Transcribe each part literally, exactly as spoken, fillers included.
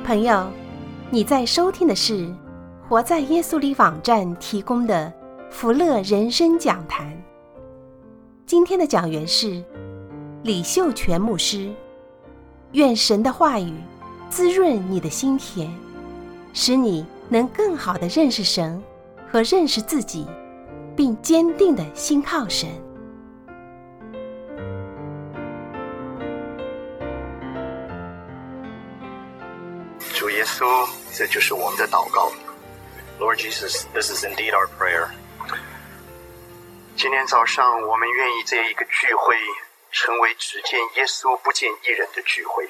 朋友，你在收听的是活在耶稣里网站提供的福乐人生讲坛。今天的讲员是李秀全牧师。愿神的话语滋润你的心田，使你能更好地认识神和认识自己，并坚定地信靠神。 主耶稣，这就是我们的祷告。 Lord Jesus, this is indeed our prayer. 今天早上我们愿意这一个聚会成为只见耶稣不见一人的聚会。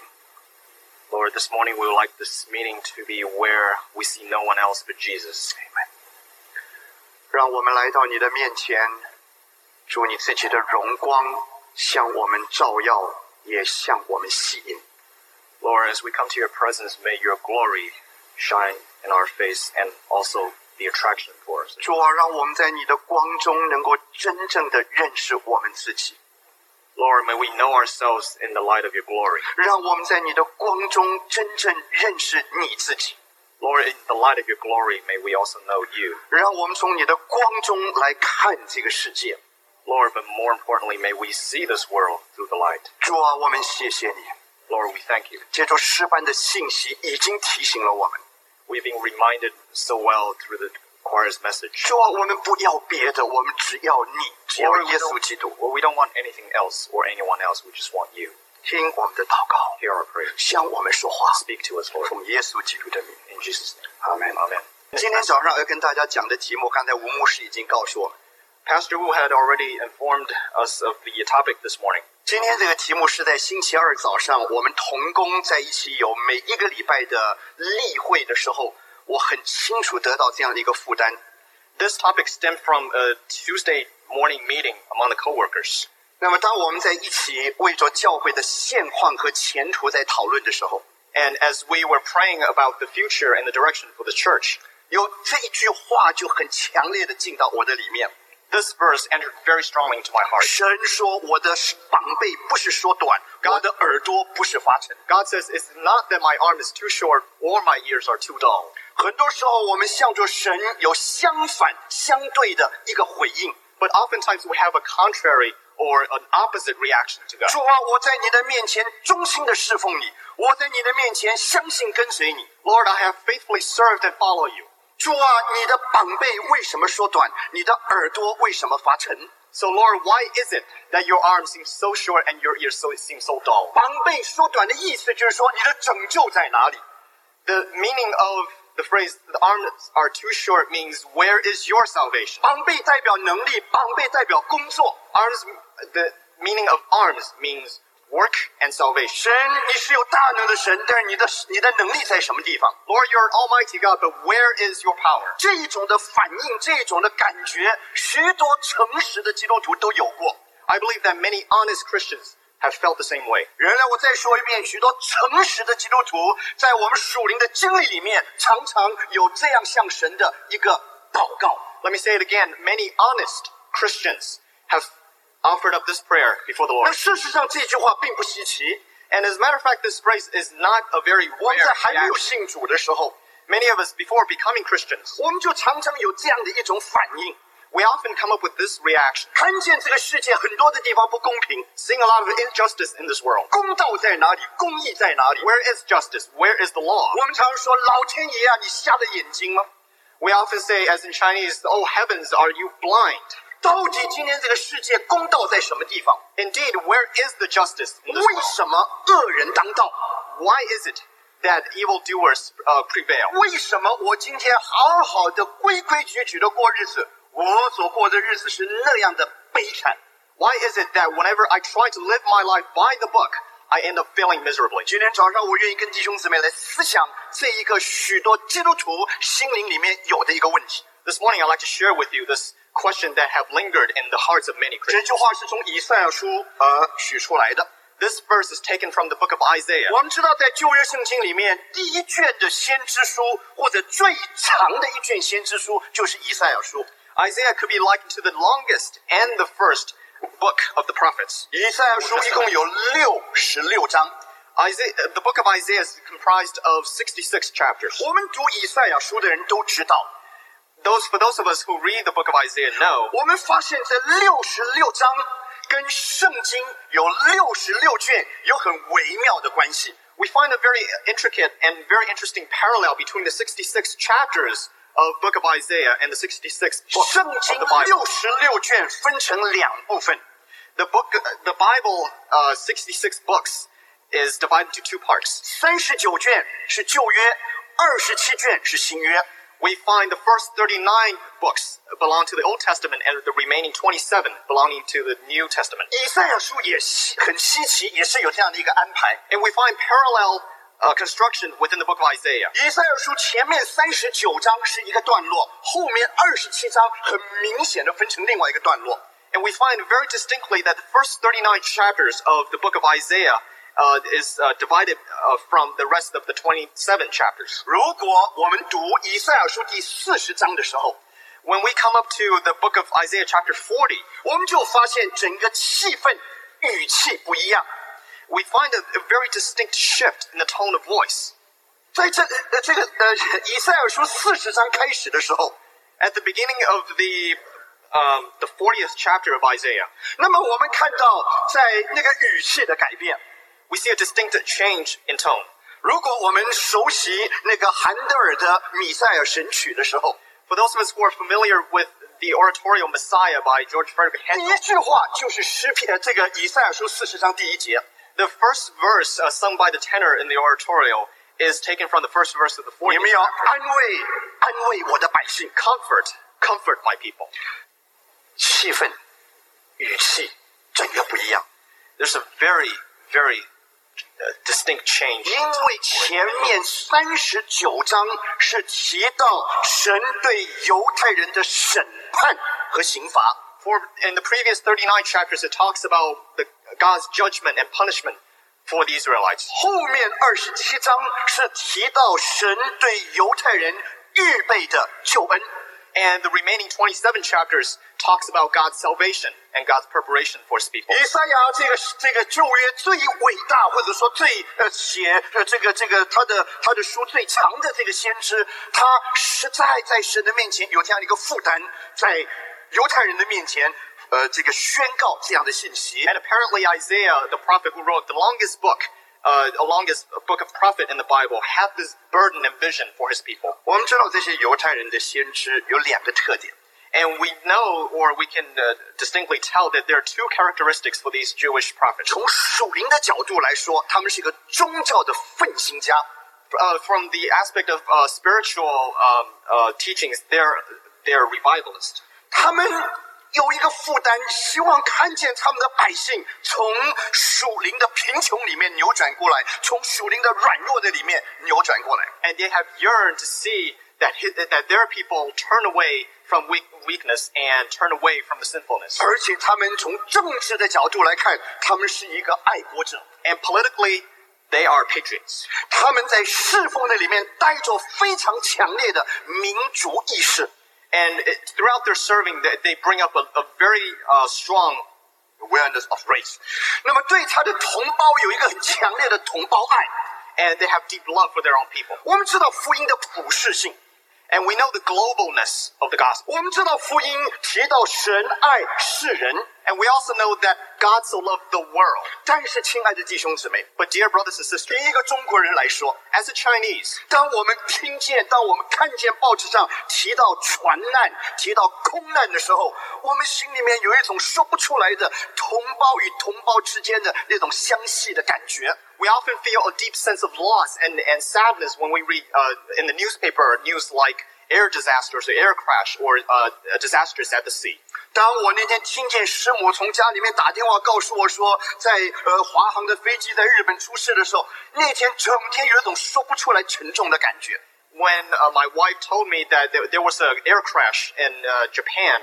Lord, this morning we would like this meeting to be where we see no one else but Jesus. Amen. 让我们来到你的面前，主你自己的荣光向我们照耀，也向我们吸引。 Lord, as we come to your presence, may your glory shine in our face and also be attraction for us. 主啊，让我们在你的光中能够真正的认识我们自己。 Lord, may we know ourselves in the light of your glory. 让我们在你的光中真正认识你自己。 Lord, in the light of your glory, may we also know you. 让我们从你的光中来看这个世界。 Lord, but more importantly, may we see this world through the light. 主啊，我们谢谢你。 Lord, we thank you. 借助诗班的信息已经提醒了我们。 We've been reminded so well through the choir's message. 主啊，我们不要别的，我们只要你，只要 Lord, we 耶稣 don't, 基督。 well, we don't want anything else or anyone else. We just want you. 听我们的祷告， Hear our prayer. 向我们说话， Speak to us, Lord. 奉耶稣基督的名。 In Jesus' name. 阿门。 Amen. 今天早上要跟大家讲的题目，刚才吴牧师已经告诉我们。 Pastor Wu had already informed us of the topic this morning. 今天这个题目是在星期二早上，我们同工在一起有每一个礼拜的例会的时候，我很清楚得到这样的一个负担。 This topic stemmed from a Tuesday morning meeting among the co-workers. 那么，当我们在一起为着教会的现况和前途在讨论的时候， And as we were praying about the future and the direction for the church, 有这一句话就很强烈的进到我的里面。 this verse entered very strongly into my heart. 神说：“我的膀臂不是缩短，我的耳朵不是发沉。” God says, it's not that my arm is too short or my ears are too dull. 很多时候，我们向着神有相反、相对的一个回应。 But oftentimes we have a contrary or an opposite reaction to God. 主啊，我在你的面前忠心的侍奉你，我在你的面前相信跟随你。 Lord, I have faithfully served and followed you. 主啊，你的膀臂为什么缩短？你的耳朵为什么发沉？ So Lord, why is it that your arm seems so short and your ears so seem so dull? 膀臂缩短的意思就是说，你的拯救在哪里？ The meaning of the phrase, the arms are too short, means where is your salvation? 膀臂代表能力，膀臂代表工作。 Arms, the meaning of arms means work and salvation. 神，你是有大能的神，但是你的你的能力在什么地方？ Lord, you're Almighty God, but where is your power? 这一种的反应，这一种的感觉，许多诚实的基督徒都有过。 I believe that many honest Christians have felt the same way. 原来我再说一遍，许多诚实的基督徒在我们属灵的经历里面，常常有这样向神的一个祷告。 Let me say it again. Many honest Christians have offered up this prayer before the 那 Lord. 事实上，这句话并不稀奇。 And as a matter of fact, this phrase is not a very 我们 rare 在还没有 reaction. 信主的时候， Many of us, before becoming Christians, 我们就常常有这样的一种反应， we often come up with this reaction, 看见这个世界很多的地方不公平， seeing a lot of injustice in this world. 公道在哪里？公义在哪里？ Where is justice? Where is the law? 我们常说：“老天爷啊，你瞎了眼睛吗？” We often say, as in Chinese, oh heavens, are you blind? 到底今天这个世界公道在什么地方？ Indeed, where is the justice in this 为 world? 什么恶人当道？ Why is it that evildoers uh, prevail? 为什么我今天好好的规规矩矩的过日子，我所过的日子是那样的悲惨？ Why is it that whenever I try to live my life by the book, I end up failing miserably? 今天早上我愿意跟弟兄姊妹来思想这一个许多基督徒心灵里面有的一个问题。 This morning, I'd like to share with you this question that have lingered in the hearts of many 这 Christians. 句话是从以赛亚书呃取出来的。 This verse is taken from the book of Isaiah. 我们知道，在旧约圣经里面，第一卷的先知书或者最长的一卷先知书就是以赛亚书。 Isaiah could be likened to the longest and the first book of the prophets. 以赛亚书一共有六十六章。 Isaiah, the book of Isaiah is comprised of sixty-six chapters. 我们读以赛亚书的人都知道， Those for those of us who read the book of Isaiah know 我们发现这六十六章跟圣经有六十六卷有很微妙的关系。 we find a very intricate and very interesting parallel between the sixty-six chapters of book of Isaiah and the sixty-six books 圣 of 经 the Bible. 六十六卷分成两部分， The book, the Bible, uh, sixty-six books is divided into two parts. 三十九卷是旧约，二十七卷是新约。 We find the first thirty-nine books belong to the Old Testament and the remaining twenty-seven belonging to the New Testament. 以赛亚书也稀很稀奇，也是有这样的一个安排。 And we find parallel uh, construction within the book of Isaiah. 以赛亚书前面三十九章是一个段落，后面二十七章很明显的分成另外一个段落。 And we find very distinctly that the first thirty-nine chapters of the book of Isaiah uh, is uh, divided uh, from the rest of the twenty-seven chapters. 如果我们读以赛亚书第四十章的时候， When we come up to the book of Isaiah chapter forty, 我们就发现整个气氛、语气不一样。 we find a, a very distinct shift in the tone of voice. 在这呃这个呃以赛亚书四十章开始的时候， At the beginning of the um, the fortieth chapter of Isaiah, 那么我们看到在那个语气的改变。 we see a distinct change in tone. 如果我们熟悉那个韩德尔的《米赛亚神曲》的时候， For those of us who are familiar with the oratorio Messiah by George Frederick 第 Handel, 一句话就是诗篇这个以赛亚书四十章第一节。 the first verse uh, sung by the tenor in the oratorio is taken from the first verse of the 你 fortieth 们要 chapter. 安慰安慰我的百姓， Comfort, comfort my people. 气氛、语气整个不一样。 There's a very, very uh, distinct change. 因为前面三十九章是提到神对犹太人的审判和刑罚， For in the previous thirty-nine chapters, it talks about the, God's judgment and punishment for the Israelites. 后面二十七章是提到神对犹太人预备的救恩。 And the remaining twenty-seven chapters talks about God's salvation and God's preparation for his people. 以赛亚这个这个旧约最伟大，或者说最呃写呃这个这个他的他的书最长的这个先知，他实在在神的面前有这样的一个负担，在犹太人的面前，呃这个宣告这样的信息。 And apparently Isaiah, the prophet who wrote the longest book, uh, the longest book of prophet in the Bible, had this burden and vision for his people. 我们知道这些犹太人的先知有两个特点。 And we know, or we can uh, distinctly tell, that there are two characteristics for these Jewish prophets. 从属灵的角度来说，他们是一个宗教的奋心家。 Uh, from the aspect of uh, spiritual um, uh, teachings, they're, they're revivalists. 他们有一个负担，希望看见他们的百姓从属灵的贫穷里面扭转过来，从属灵的软弱的里面扭转过来。 And they have yearned to see that, his, that their people turn away from weak, weakness and turn away from the sinfulness. 而且他们从政治的角度来看，他们是一个爱国者。 And politically, they are patriots. 他们在侍奉的里面带着非常强烈的民族意识。 And it, throughout their serving, they, they bring up a, a very uh, strong awareness of race。那么对他的同胞有一个很强烈的同胞爱。 and they have deep love for their own people. 我们知道福音的普世性。 And we know the globalness of the gospel. 我们知道福音提到神爱世人， And we also know that God so loved the world. 但是亲爱的弟兄姊妹， But dear brothers and sisters, 对一个中国人来说， as a Chinese, 当我们听见，当我们看见报纸上提到船难、提到空难的时候，我们心里面有一种说不出来的同胞与同胞之间的那种相系的感觉。 we often feel a deep sense of loss and, and sadness when we read uh, in the newspaper news like air disasters or air crash or uh, disasters at the sea. 当我那天听见师母从家里面打电话告诉我说，在呃华航的飞机在日本出事的时候，那天整天有一种说不出来沉重的感觉。 When uh, my wife told me that there, there was an air crash in uh, Japan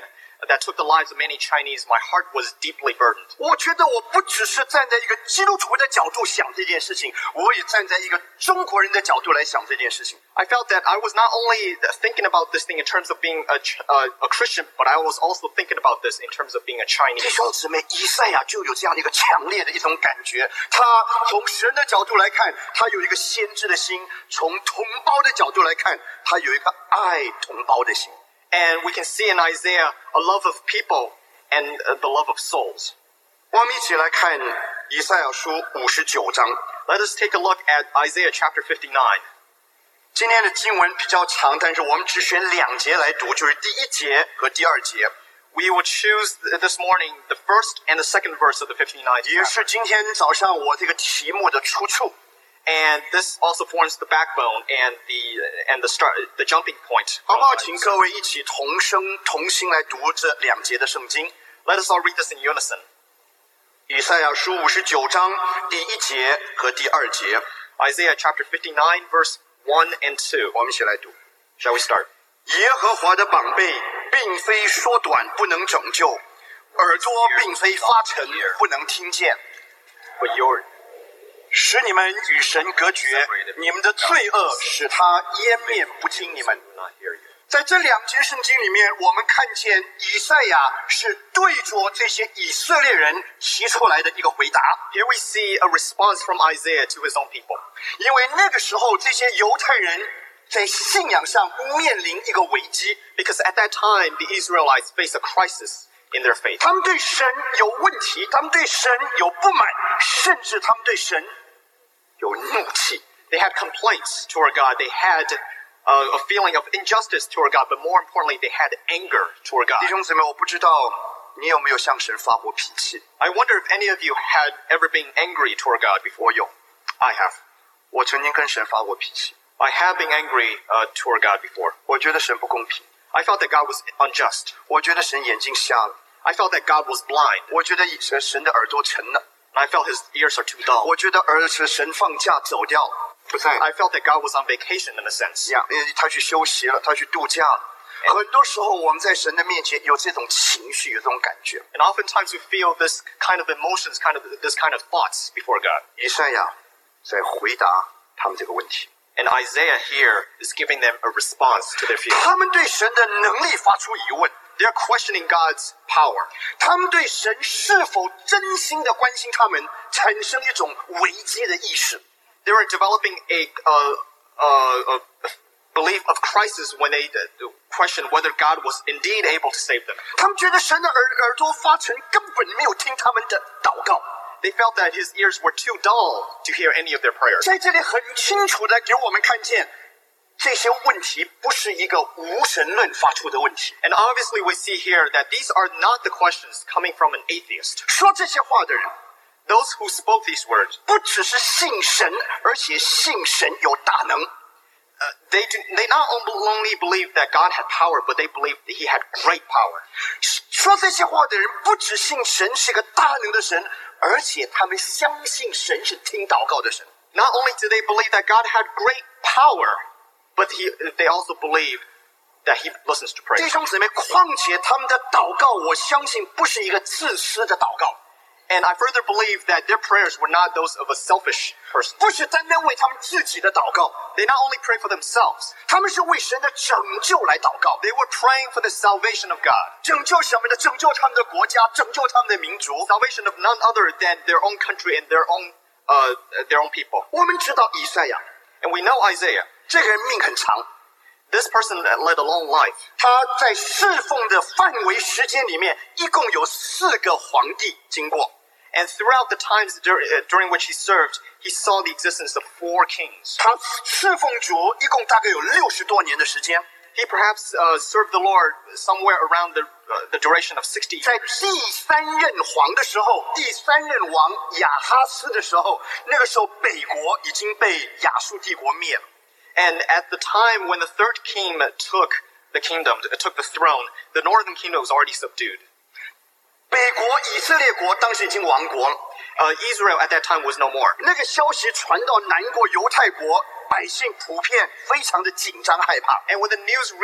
that took the lives of many Chinese, my heart was deeply burdened. 我觉得我不只是站在一个基督徒的角度想这件事情，我也站在一个中国人的角度来想这件事情。 I felt that I was not only thinking about this thing in terms of being a, uh, a Christian, but I was also thinking about this in terms of being a Chinese. 弟兄姊妹，以赛亚就有这样的一个强烈的一种感觉，他从神的角度来看，他有一个先知的心；从同胞的角度来看，他有一个爱同胞的心。 And we can see in Isaiah a love of people and uh, the love of souls. 我们一起来看以赛亚书五十九章。 Let us take a look at Isaiah chapter fifty-nine. 今天的经文比较长，但是我们只选两节来读，就是第一节和第二节。 We will choose this morning the first and the second verse of the fifty-ninth chapter. 也是今天早上我这个题目的出处。 And this also forms the backbone and the and the start the jumping point. 好不好？请各位一起同声同心来读这两节的圣经。 Let us all read this in unison. 以赛亚书五十九章第一节和第二节。 Isaiah chapter fifty-nine, verse one and two. 我们一起来读。 Shall we start? 耶和华的膀臂并非缩短不能拯救，耳朵并非发沉不能听见。 But your 使你们与神隔绝，你们的罪恶使他湮灭不听你们。在这两节圣经里面，我们看见以赛亚是对着这些以色列人提出来的一个回答。 Here we see a response from Isaiah to his own people. 因为那个时候这些犹太人在信仰上面临一个危机， Because at that time, the Israelites faced a crisis in their faith. 他们对神有问题，他们对神有不满，甚至他们对神有怒气。 They had complaints toward God. They had uh, a feeling of injustice toward God, but more importantly, they had anger toward God. 弟兄姊妹，我不知道你有没有向神发过脾气？ I wonder if any of you had ever been angry toward God before. 我有， I have. 我曾经跟神发过脾气。 I have been angry uh, toward God before. 我觉得神不公平， I felt that God was unjust. 我觉得神眼睛瞎了， I felt that God was blind. 我觉得神的耳朵沉了， And I felt his ears are too dull. 我觉得儿子神放假走掉了，不在 I felt that God was on vacation in a sense. 呀，因为他去休息了，他去度假了。很多时候我们在神的面前有这种情绪，有这种感觉。 And oftentimes we feel this kind of emotions, kind of this kind of thoughts before God. 以赛亚在回答他们这个问题。 And Isaiah here is giving them a response to their fear. 他们对神的能力发出疑问， They're questioning God's power. 他们对神是否真心的关心他们，产生一种危机的意识。 They were developing a, uh, uh, a belief of crisis when they uh, questioned whether God was indeed able to save them. 他们觉得神的耳耳朵发沉，根本没有听他们的祷告。 They felt that his ears were too dull to hear any of their prayers. 在这里很清楚的给我们看见，这些问题不是一个无神论发出的问题。 And obviously we see here that these are not the questions coming from an atheist. 说这些话的人， Those who spoke these words, 不只是信神，而且信神有大能。 uh, they, do, they not only believed that God had power, but they believed that he had great power. 说这些话的人，不只信神是个大能的神，而且他们相信神是听祷告的神。 Not only did they believe that God had great power, but he, they also believed that he listens to 弟 prayer. 兄姊妹，况且他们的祷告，我相信不是一个自私的祷告， And I further believe that their prayers were not those of a selfish person. 不是单单为他们自己的祷告， They not only prayed for themselves, 他们是为神的拯救来祷告。 they were praying for the salvation of God. 拯救什么呢？拯救他们的国家，拯救他们的民族。 Salvation of none other than their own country and their own, uh, their own people. 我们知道以赛亚 And we know Isaiah. 这个人命很长， This person led a long life. 他在侍奉的范围时间里面，一共有四个皇帝经过。 And throughout the times dur- uh, during which he served, he saw the existence of four kings. 他侍奉主一共大概有六十多年的时间。 He perhaps uh, served the Lord somewhere around the, uh, the duration of sixty 在 years. 第三任皇的时候，第三任王亚哈斯的时候，那个时候北国已经被亚述帝国灭了。 And at the time when the third king took the kingdom, took the throne, the northern kingdom was already subdued. 北国以色列国当时已经亡国了。 Uh, Israel at that time was no more. 那个消息传到南国犹太国，百姓普遍非常的紧张害怕。 And when the news reached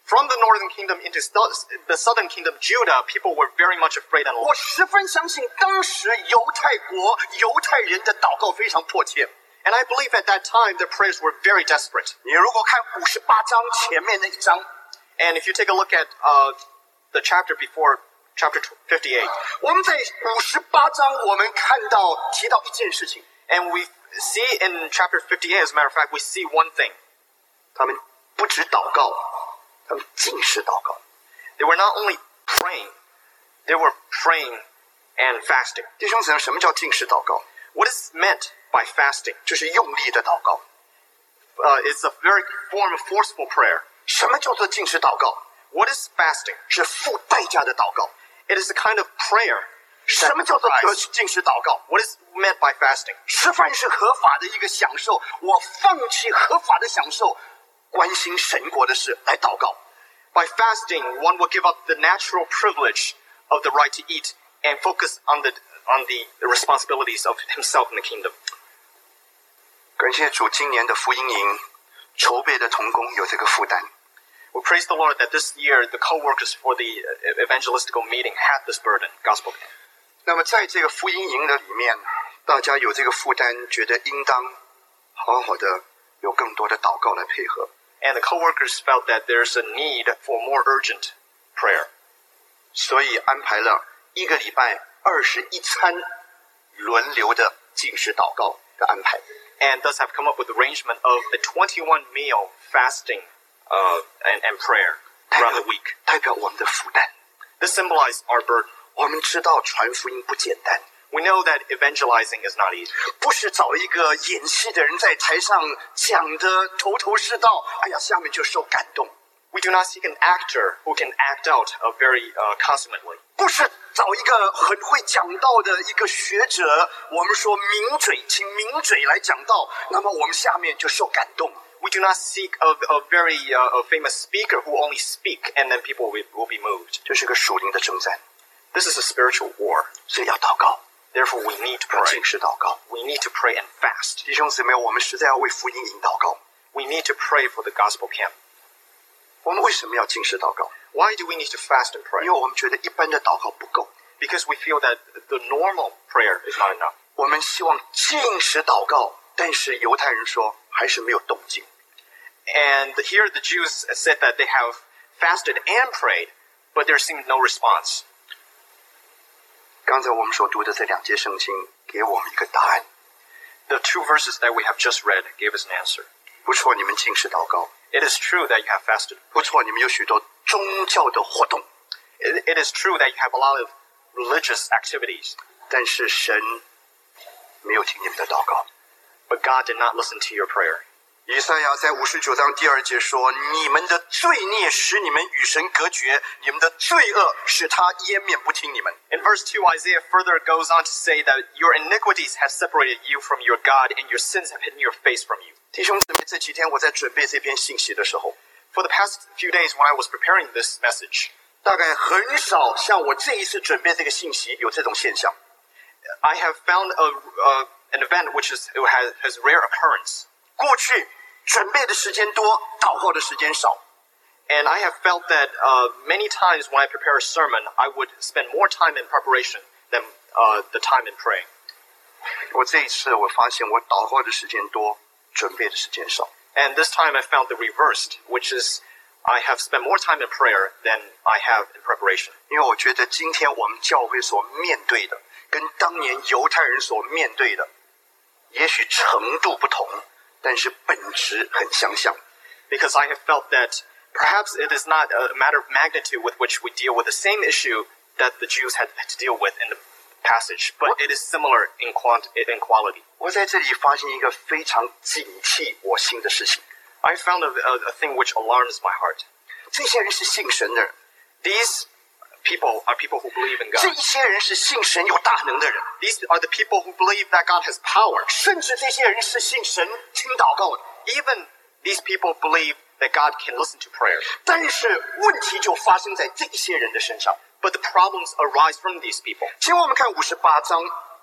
From the northern kingdom into the southern kingdom, Judah, people were very much afraid and 我 lost. 十分相信当时犹太国犹太人的祷告非常迫切。 And I believe at that time their prayers were very desperate. 你如果看五十八章前面那一章， And if you take a look at uh, the chapter before, chapter fifty-eight, 我们在五十八章我们看到提到一件事情， and we see in chapter fifty-eight, as a matter of fact, we see one thing. 他们不止祷告，他们尽是祷告。 They were not only praying, they were praying and fasting. 弟兄姊妹，什么叫尽是祷告？ What is meant by fasting? 就是用力的祷告。 Uh, it's a very form of forceful prayer. 什么叫做尽是祷告？ What is fasting? 是付代价的祷告。 It is a kind of prayer. 什么叫做 sacrifice. 尽是祷告？ What is meant by fasting? 吃饭是合法的一个享受，我放弃合法的享受，关心神国的事来祷告。 By fasting, one will give up the natural privilege of the right to eat and focus on the on the responsibilities of himself in the kingdom. 感谢主，今年的福音营筹备的同工有这个负担。 We praise the Lord that this year the co-workers for the evangelistical meeting had this burden, gospel. 那么在这个福音营的里面，大家有这个负担，觉得应当好好的有更多的祷告来配合。 And the co-workers felt that there's a need for more urgent prayer. 所以安排了一个礼拜二十一餐轮流的禁食祷告的安排。 And thus have come up with the arrangement of a twenty-one meal fasting uh, and, and prayer 代 throughout 表 the week. 代表我们的负担。 This symbolizes our burden. 我们知道传福音不简单， We know that evangelizing is not easy. 不是找一个演戏的人在台上讲的头头是道，哎呀，下面就受感动。 We do not seek an actor who can act out uh, very uh, consummately. 不是找一个很会讲道的一个学者，我们说名嘴，请名嘴来讲道，那么我们下面就受感动。 We do not seek a, a very uh, a famous speaker who only speak and then people will, will be moved. 这是个属灵的征战， This is a spiritual war. 所以要祷告， Therefore, we need to 要 pray. 禁食祷告。 We need to pray and fast. 弟兄姊妹，我们实在要为福音营祷告。 We need to pray for the gospel camp. 我们为什么要禁食祷告？ Why do we need to fast and 因 pray? 为我们觉得一般的祷告不够， Because we feel that the normal prayer is not enough. 我们希望禁食祷告，但是犹太人说还是没有动静。 And here the Jews said that they have fasted and prayed, but there seemed no response. 刚才我们所读的这两节圣经给我们一个答案， The two verses that we have just read gave us an answer. 不错，你们禁食祷告， It is true that you have fasted. 不错，你们有许多宗教的活动， It, it is true that you have a lot of religious activities, 但是神没有听你们的祷告。 but God did not listen to your prayer. 以赛亚在五十九章第二节说：“你们的罪孽使你们与神隔绝，你们的罪恶使他湮灭不听你们。” In verse two, Isaiah further goes on to say that your iniquities have separated you from your God, and your sins have hidden your face from you. 弟兄姊妹，这几天我在准备这篇信息的时候， For the past few days when I was preparing this message, 大概很少像我这一次准备这个信息有这种现象。 I have found a, uh, an event which is, has, has rare occurrence. 过去准备的时间多，祷告的时间少。 And I have felt that uh, many times when I prepare a sermon, I would spend more time in preparation than uh, the time in praying. 我这一次我发现我祷告的时间多，准备的时间少。 And this time I found the reversed, which is I have spent more time in prayer than I have in preparation. 因为我觉得今天我们教会所面对的，跟当年犹太人所面对的，也许程度不同，但是本质很相像。 Because I have felt that perhaps it is not a matter of magnitude with which we deal with the same issue that the Jews had to deal with in the passage, but it is similar in, quant- in quality. 我在这里发现一个非常警惕我心的事情。 I found a, a, a thing which alarms my heart. 这些人是信神的人， These people are people who believe in 这 God. 一些人是信神有大能的人， These are the people who believe that God has power. 甚至这些人是信神听祷告的。 Even these people believe that God can listen to prayer. 但是问题就发生在这一些人的身上。 But the problems arise from these people. 请我们看五十八章，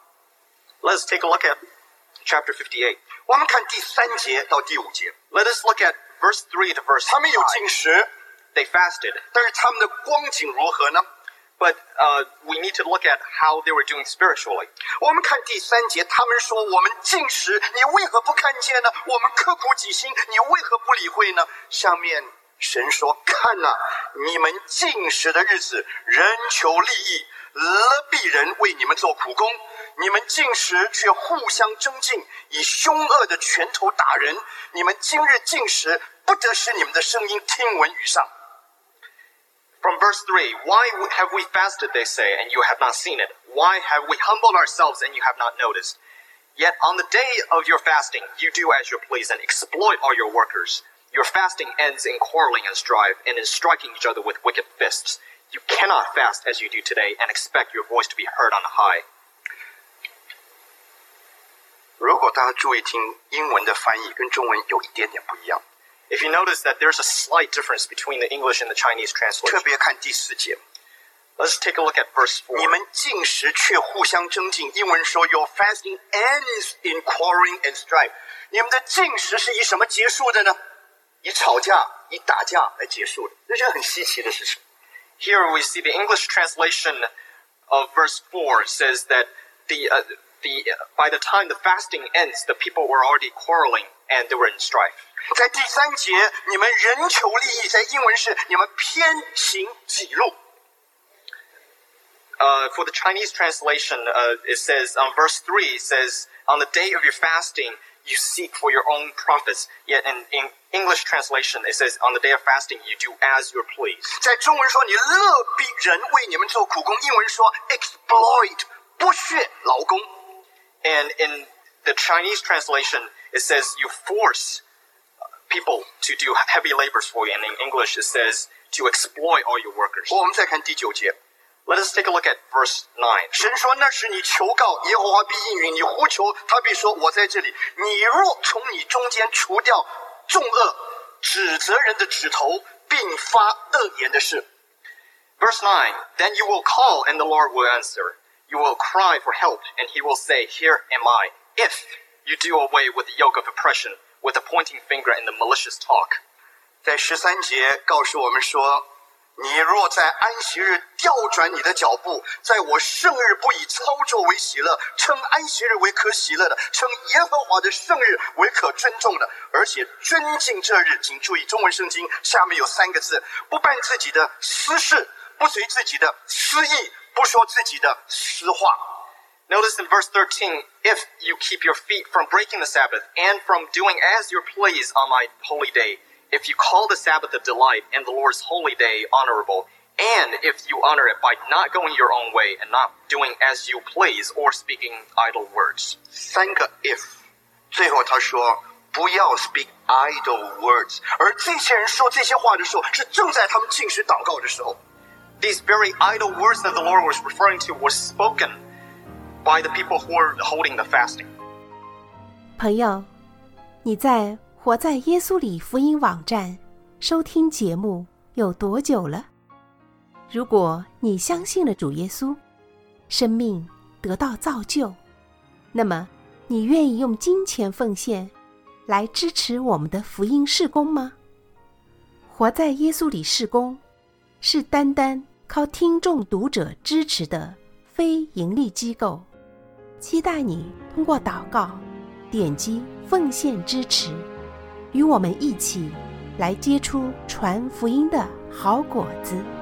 Let us take a look at chapter fifty-eight. 我们看第三节到第五节， Let us look at verse three to verse 他们有 five. 禁食， they fasted. 但是他们的光景如何呢？ But uh, we need to look at how they were doing spiritually. 我们看第三节，他们说我们禁食，你为何不看见呢？我们刻苦己心，你为何不理会呢？下面神说，看哪、啊，你们禁食的日子，人求利益，勒逼人为你们做苦工。你们禁食却互相争竞，以凶恶的拳头打人。你们今日禁食，不得使你们的声音听闻于上。 From verse three, why have we fasted, they say, and you have not seen it? Why have we humbled ourselves and you have not noticed? Yet on the day of your fasting, you do as you please and exploit all your workers. Your fasting ends in quarreling and strife and in striking each other with wicked fists. You cannot fast as you do today and expect your voice to be heard on high. 如果大家注意听，英文的翻译跟中文有一点点不一样。 If you notice that there's a slight difference between the English and the Chinese 特 translation. 别看第四节， Let's take a look at verse four. 你们禁食却互相争竞。英文说 Your fasting ends in quarreling and strife。你们的禁食是以什么结束的呢？以吵架、以打架来结束的，这是很稀奇的事情。 Here we see the English translation of verse four says that the uh, the uh, by the time the fasting ends, the people were already quarreling and they were in strife. 在第三节，你们人求利益，在英文是你们偏行己路。 Uh, for the Chinese translation, uh, it says on verse three, it says, on the day of your fasting, you seek for your own profits. Yet in, in English translation, it says, on the day of fasting, you do as you please. 在中文说你勒逼人为你们做苦工，英文说 exploit 剥削劳工。 And in the Chinese translation, it says you force people to do heavy labors for you. And in English, it says to exploit all your workers. 我们再看第九节。 Let us take a look at verse nine. 神说：“那时你求告耶和华必应允，你呼求他必说：我在这里。你若从你中间除掉重恶，指责人的指头，并发恶言的事。” Verse nine, then you will call and the Lord will answer. You will cry for help and he will say, here am I. If you do away with the yoke of oppression, with the pointing finger and the malicious talk. 在十三节告诉我们说，你若在安息日调转你的脚步，在我圣日不以操作为喜乐，称安息日为可喜乐的，称耶和华的圣日为可尊重的，而且尊敬这日。请注意中文圣经下面有三个字：不办自己的私事，不随自己的私意，不说自己的私话。 Notice in verse thirteen, if you keep your feet from breaking the Sabbath and from doing as you please on my holy day, if you call the Sabbath a delight and the Lord's holy day honorable, and if you honor it by not going your own way and not doing as you please or speaking idle words. 三个 if， 最后他说不要 speak idle words。而这些人说这些话的时候，是正在他们禁食祷告的时候。 These very idle words that the Lord was referring to were spoken by the people who were holding the fasting. 朋友，你在活在耶稣里福音网站收听节目有多久了？如果你相信了主耶稣，生命得到造就，那么你愿意用金钱奉献来支持我们的福音事工吗？活在耶稣里事工是单单靠听众读者支持的非盈利机构，期待你通过祷告点击奉献支持，与我们一起来结出传福音的好果子。